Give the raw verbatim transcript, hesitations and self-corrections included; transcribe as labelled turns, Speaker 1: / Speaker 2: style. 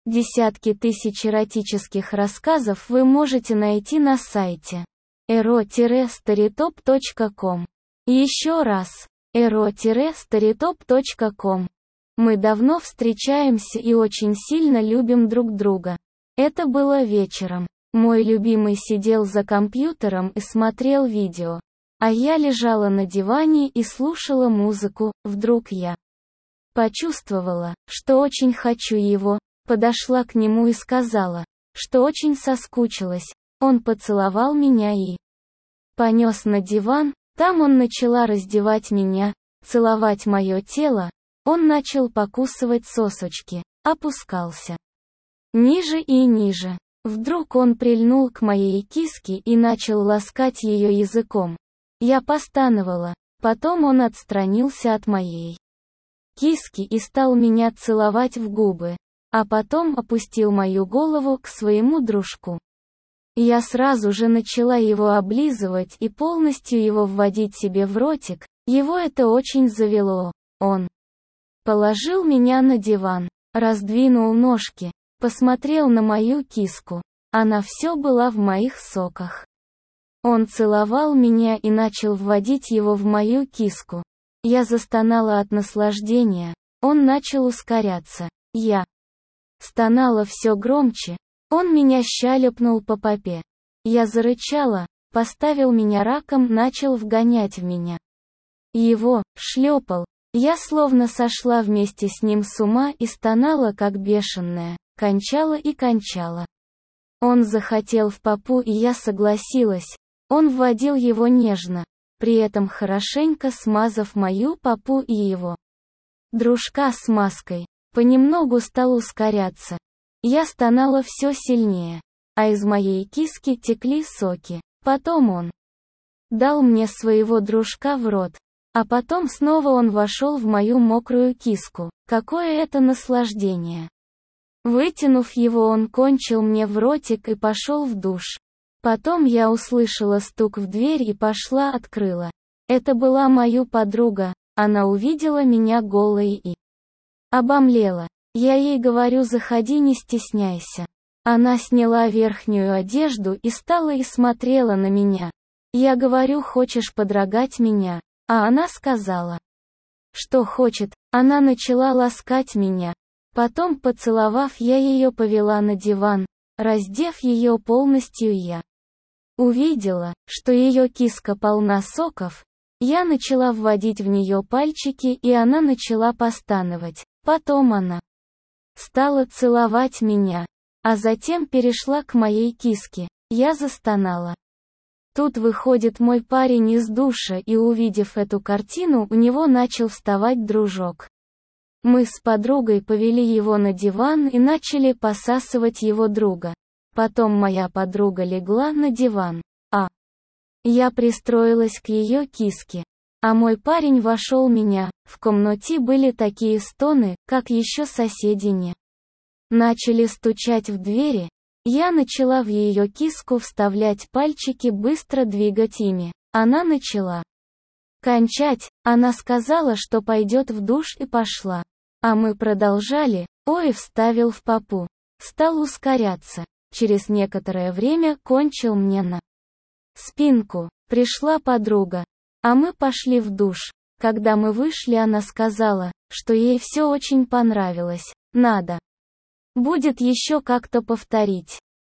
Speaker 1: Десятки тысяч эротических рассказов вы можете найти на сайте эро старитоп точка ком. Еще раз, эро старитоп точка ком. Мы давно встречаемся и очень сильно любим друг друга. Это было вечером. Мой любимый сидел за компьютером и смотрел видео. А я лежала на диване и слушала музыку. Вдруг я почувствовала, что очень хочу его, подошла к нему и сказала, что очень соскучилась. Он поцеловал меня и понес на диван. Там он начала раздевать меня, целовать мое тело. Он начал покусывать сосочки, опускался ниже и ниже. Вдруг он прильнул к моей киске и начал ласкать ее языком. Я постановала. Потом он отстранился от моей киски и стал меня целовать в губы, а потом опустил мою голову к своему дружку. Я сразу же начала его облизывать и полностью его вводить себе в ротик. Его это очень завело. Он положил меня на диван, раздвинул ножки, посмотрел на мою киску. Она все была в моих соках. Он целовал меня и начал вводить его в мою киску. Я застонала от наслаждения. Он начал ускоряться. Я стонала все громче. Он меня щелепнул по попе. Я зарычала, поставил меня раком, начал вгонять в меня. Его шлепал. Я словно сошла вместе с ним с ума и стонала как бешеная, кончала и кончала. Он захотел в попу, и я согласилась. Он вводил его нежно, при этом хорошенько смазав мою попу и его дружка смазкой. Понемногу стал ускоряться. Я стонала все сильнее, а из моей киски текли соки. Потом он дал мне своего дружка в рот, а потом снова он вошел в мою мокрую киску. Какое это наслаждение! Вытянув его, он кончил мне в ротик и пошел в душ. Потом я услышала стук в дверь и пошла открыла. Это была моя подруга. Она увидела меня голой и обомлела. Я ей говорю: заходи, не стесняйся. Она сняла верхнюю одежду и стала и смотрела на меня. Я говорю: хочешь подрагать меня? А она сказала, что хочет. Она начала ласкать меня. Потом, поцеловав, я ее повела на диван. Раздев ее полностью, я увидела, что ее киска полна соков. Я начала вводить в нее пальчики, и она начала постановать. Потом она стала целовать меня, а затем перешла к моей киске. Я застонала. Тут выходит мой парень из душа, и увидев эту картину, у него начал вставать дружок. Мы с подругой повели его на диван и начали посасывать его друга. Потом моя подруга легла на диван, а я пристроилась к ее киске. А мой парень вошел меня. В комнате были такие стоны, как еще соседи не начали стучать в двери. Я начала в ее киску вставлять пальчики, быстро двигать ими. Она начала кончать. Она сказала, что пойдет в душ, и пошла. А мы продолжали. Ой, вставил в попу. Стал ускоряться. Через некоторое время кончил мне на спинку. Пришла подруга. А мы пошли в душ. Когда мы вышли, она сказала, что ей все очень понравилось. Надо будет еще как-то повторить.